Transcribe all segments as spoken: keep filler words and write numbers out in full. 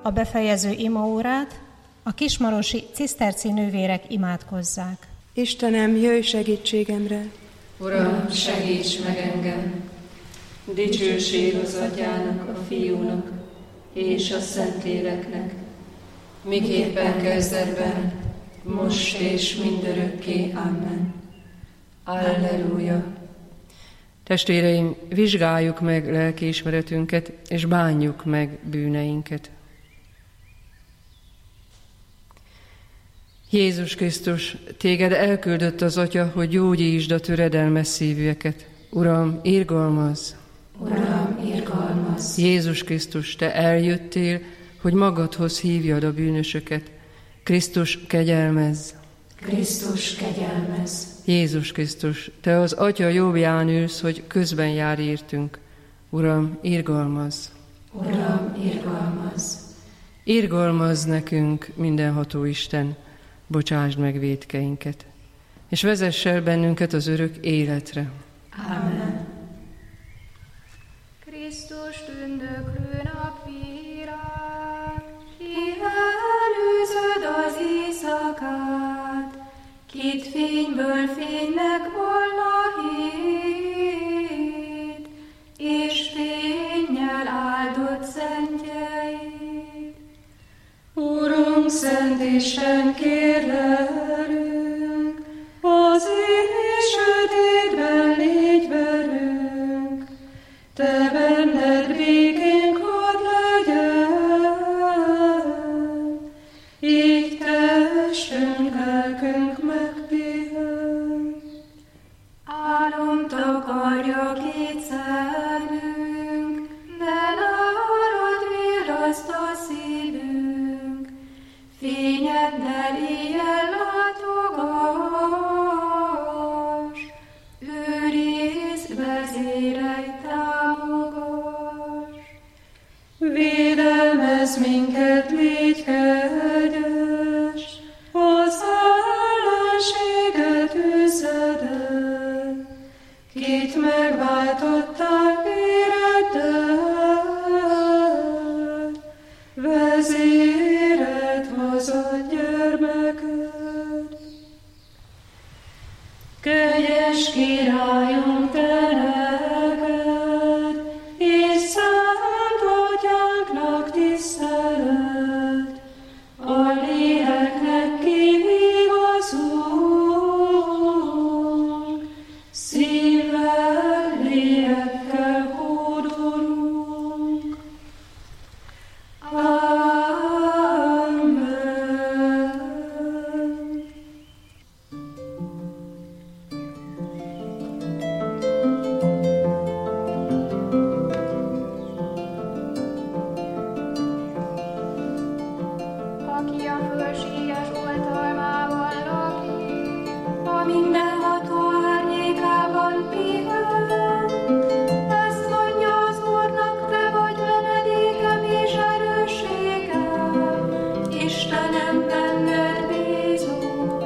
a befejező imaórát a kismarosi ciszterci nővérek imádkozzák. Istenem, jöjj segítségemre! Uram, segíts meg engem! Dicsőség az Atyának, a Fiúnak és a Szentléleknek, miképpen kezdetben, most és mindörökké. Amen. Alleluja! Testvéreim, vizsgáljuk meg lelkiismeretünket, és bánjuk meg bűneinket. Jézus Krisztus, téged elküldött az Atya, hogy gyógyítsd a töredelmes szívűeket. Uram, irgalmazz! Uram, irgalmazz! Jézus Krisztus, te eljöttél, hogy magadhoz hívjad a bűnösöket. Krisztus, kegyelmezz! Krisztus, kegyelmezz! Jézus Krisztus, te az Atya jobbján ülsz, hogy közben jár értünk. Uram, irgalmazz! Uram, irgalmazz! Irgalmazz nekünk, mindenható Isten, bocsásd meg vétkeinket, és vezess el bennünket az örök életre. Amen. Krisztus tündöklő napvírá, ki előzöd az éjszakát, kit fényből fénynek volna hét, és fényjel áldott szentjeid. Urunk, Szent Isten, kérlelünk, az éj sötétben légy velünk, te benned békénk hadd legyen, így testünk, lelkünk megpihen. Álom takarja két szemünk, de nálad virraszt a szívünk, fényeddel éjjel látogass, őrizd, vezérelj, támogass. Védelmezz minket, légy kegyes, az ellenséget üzed el, kit megváltottál véreddel, vezéred hozott gyermeked. Kegyes Királyunk, te neked, és Szent Atyánknak tisztelet, a léleknek kivigazunk, szívvel, lélekkel hódolunk. Amen. Aki a fölséges oltalmában lakik, a mindenható árnyékában pihen. Ezt mondja az Úrnak, te vagy menedékem és erősségem, Istenem, benned bízom.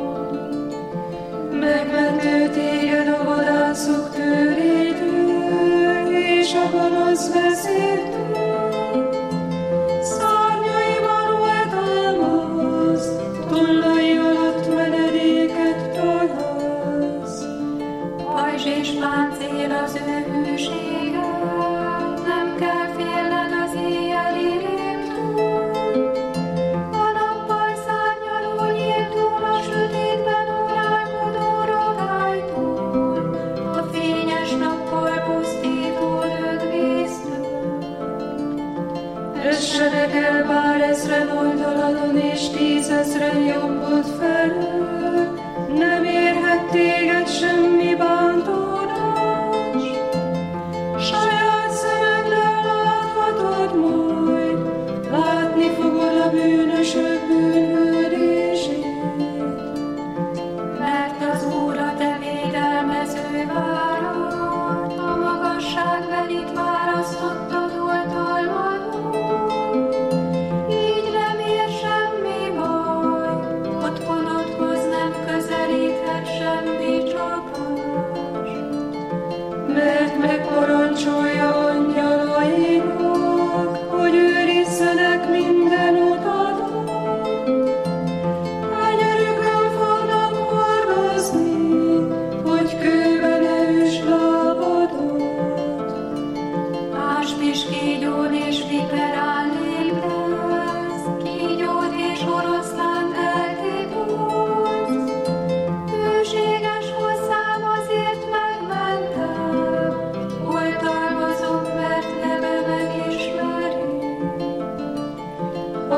Megmentő téged a vadászok törétől, és a gonosz vezértől. Szárnyaiban oltalmaz, tollai alatt menedéket találsz. Pajzs és páncél az ő hűsége, nem kell félned az éjjeli rémtől. A nappal szárnyaló nyíltól, a sötétben uralkodó rogálytól, a fényes nappal pusztító lökvésztől. Essenek el bár ezren oldalon, és tízezren jobbod felől, nem érhet téged semmi bántódás. Saját szemeddel láthatod majd, látni fogod a bűnösök bűnhődését. Mert az Úr a te védelmező várat, a magasság belit választottad oltalmadon. Így nem ér semmi baj, otthonodhoz nem közelíthet semmi csapás. Mert megparancsolja angyalainak, hogy őrizzenek minden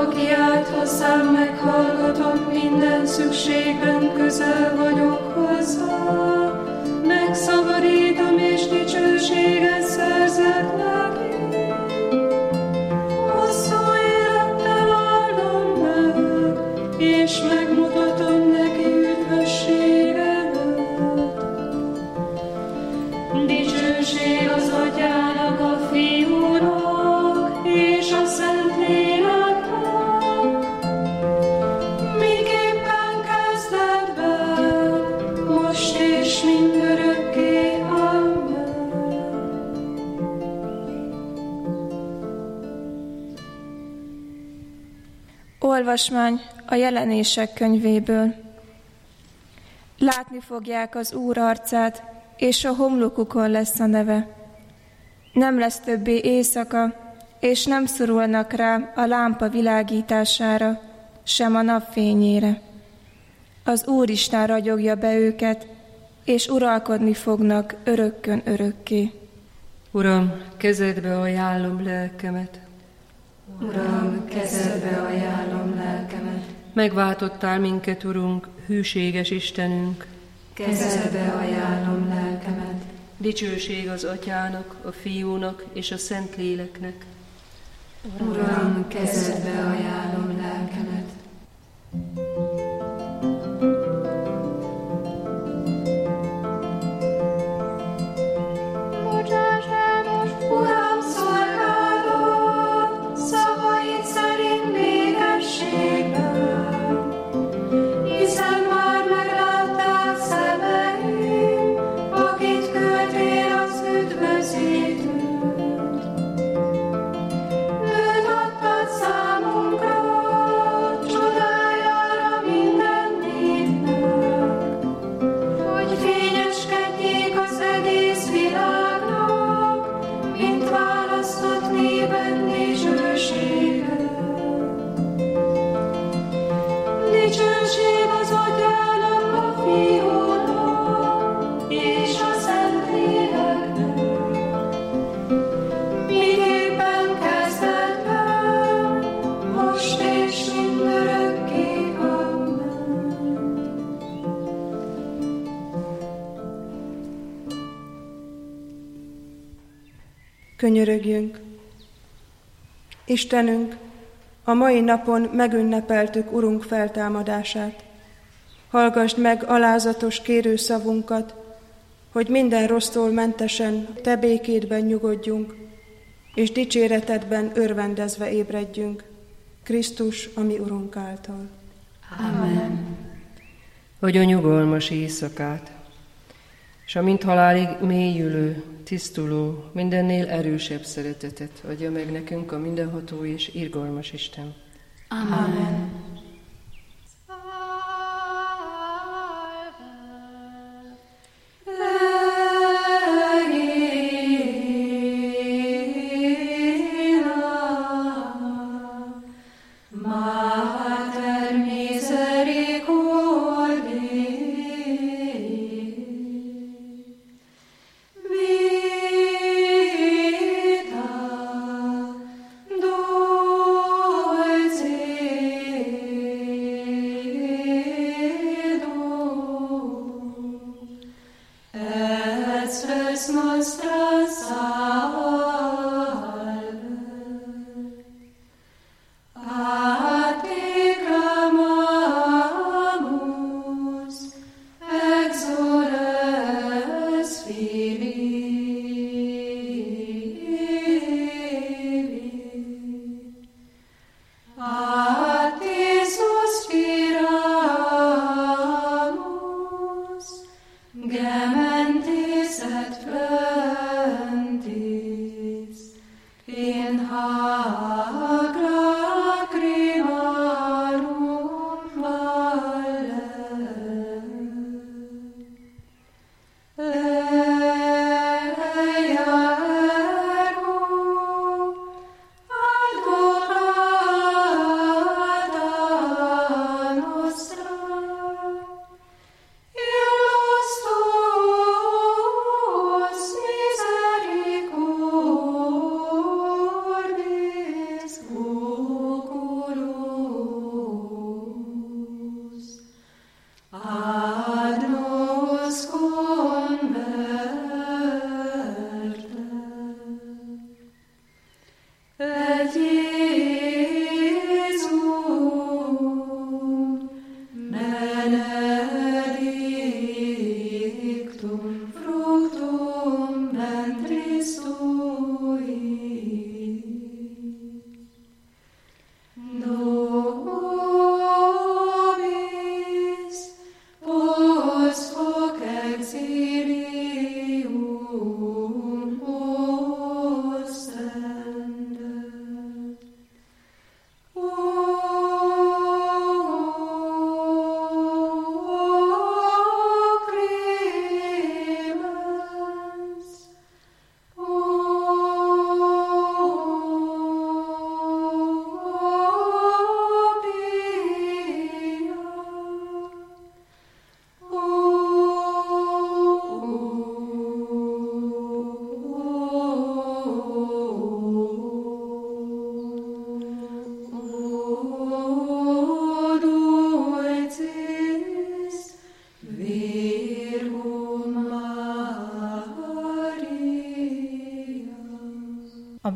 aki állt hozzám, meghallgatott, minden szükségben közel vagyok hozzá. Megszabadítom és dicsőséget szerzek neki. Hosszú élettel áldom meg, és megmutatom neki üdvösségemet. Dicsőség az Atyának, a Fiúnak és a Szentléleknek, miképpen kezdetben, most és mindörökké. Amen. Olvasmány a Jelenések könyvéből. Látni fogják az Úr arcát, és a homlokukon lesz a neve. Nem lesz többé éjszaka, és nem szorulnak rá a lámpa világítására, sem a napfényére. Az Úristen ragyogja be őket, és uralkodni fognak örökkön örökké. Uram, kezedbe ajánlom lelkemet. Uram, kezedbe ajánlom lelkemet. Megváltottál minket, Urunk, hűséges Istenünk. Kezedbe ajánlom lelkemet. Dicsőség az Atyának, a Fiúnak és a Szentléleknek. Uram, kezedbe ajánlom lelkemet. Bocsáss el most, Uram, szolgálat, szavaid szerint békességben, hiszen már meglátták szemeim, akit küldtél az üdvözítőt. Őt adtad számunkra, csodájára minden népnek, hogy fényeskedjék az egész világnak, mint választott néped dicsősége. Dicsőség az Atyának, a Fiúnak és a Szentléleknek, miképpen kezdetben, most és mindörökké. Amen. Könyörögjünk! Istenünk, a mai napon megünnepeltük Urunk feltámadását. Hallgasd meg alázatos kérőszavunkat, hogy minden rossztól mentesen Te békédben nyugodjunk, és dicséretedben örvendezve ébredjünk. Krisztus, a mi Urunk által. Amen. Adj nyugalmas éjszakát, és a mint halálig mélyülő, tisztuló, mindennél erősebb szeretetet adja meg nekünk a mindenható és irgalmas Isten. Amen. Mater misericordiae, vita dulcis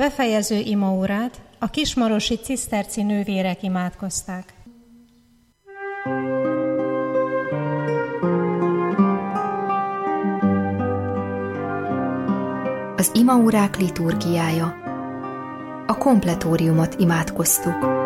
befejező imaórát a kismarosi ciszterci nővérek imádkozták. Az imaórák liturgiája. A kompletóriumot imádkoztuk.